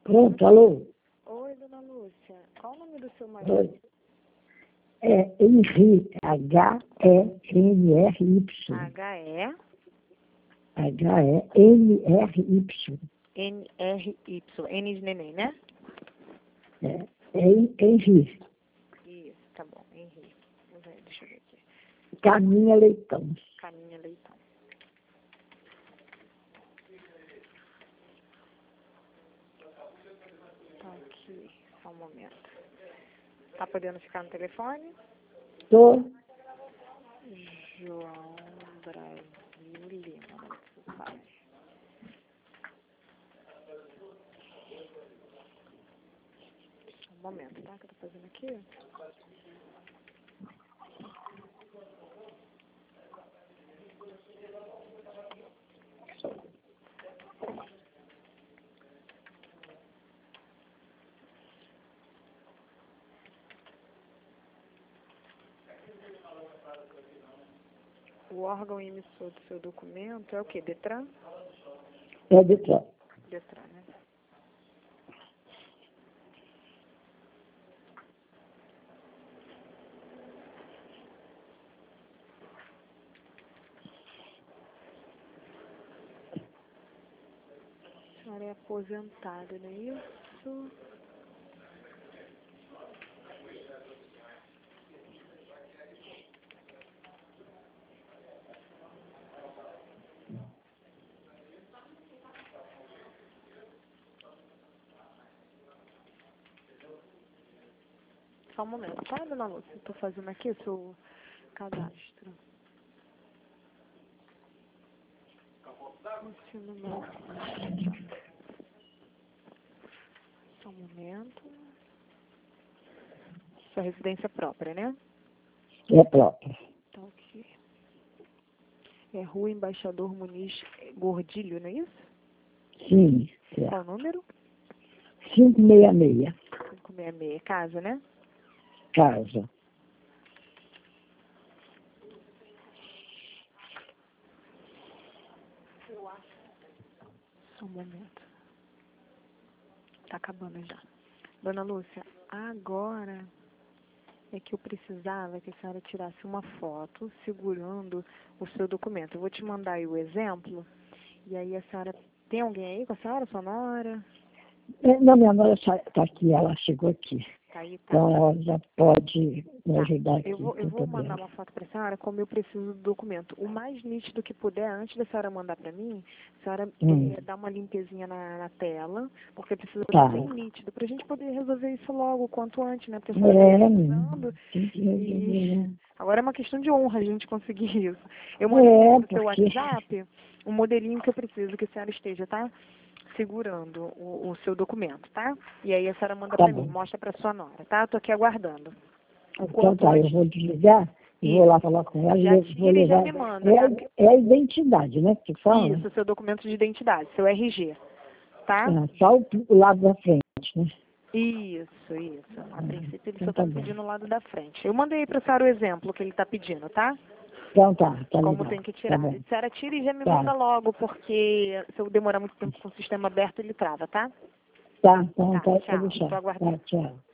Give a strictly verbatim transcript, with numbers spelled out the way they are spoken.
Pronto, alô? Oi, dona Lúcia. Qual o nome do seu marido? Oi. É Henri, H E N R Y. H-E... H E N R Y. N R Y. N de neném, né? É, Hen- Henri. Isso, tá bom. Henrique. Vamos ver, deixa eu ver aqui. Caminha Leitão. Caminha Leitão. Tá aqui, só um momento. Tá podendo ficar no telefone? Tô. João Brasil Lima, nome do seu pai. Só um momento, tá? Que eu tô fazendo aqui. O órgão emissor do seu documento é o quê? Detran? É de trás. Detran, né? A senhora é aposentada, não é isso? Só um momento, tá, dona Lúcia? Estou fazendo aqui o seu cadastro. Ensino médio. Só um momento. Sua residência própria, né? É própria. Tá aqui. É Rua Embaixador Muniz Gordilho, não é isso? Sim. É. Qual o número? cinco seis seis. cinco seis seis. Casa, né? Casa. Só um momento. Tá acabando já. Dona Lúcia, agora é que eu precisava que a senhora tirasse uma foto segurando o seu documento. Eu vou te mandar aí o exemplo. E aí a senhora... Tem alguém aí com a senhora, sua nora? É, não, minha nora está aqui, ela chegou aqui. Tá aí, tá. Então ela já pode me Tá. ajudar aqui. Eu vou, eu sem vou problema. mandar uma foto para a senhora como eu preciso do documento. O mais nítido que puder, antes da senhora mandar para mim, a senhora Hum. eh, dá uma limpezinha na, na tela, porque precisa Tá. ser bem nítido, para a gente poder resolver isso logo, o quanto antes, né? Porque a senhora É, está menina. precisando. Tem que E resolver. agora é uma questão de honra a gente conseguir isso. Eu mandei É, para o seu porque... WhatsApp um modelinho que eu preciso que a senhora esteja, tá? Segurando o, o seu documento, tá? E aí a senhora manda Tá para mim, bom. mostra para sua nora, tá? Tô aqui aguardando. O Então quanto tá, eu antes. vou desligar e vou lá falar com ela Já e vou tira e já levar. me manda, É, tá? a- é a identidade, né? Que fala? Isso, seu documento de identidade, seu R G, tá? Ah, só o, o lado da frente, né? Isso, isso. A Ah, princípio ele então só tá tá me bom. pedindo o lado da frente. Eu mandei para a senhora o exemplo que ele tá pedindo, tá? Então tá, tá Como legal. tem que Tá tirar. bom. A senhora tira e já me Tá, manda logo, porque se eu demorar muito tempo com o sistema aberto, ele trava, tá? tá, então Tá, tá, pode tchau. deixar. Tô Tá, aguardando. tchau.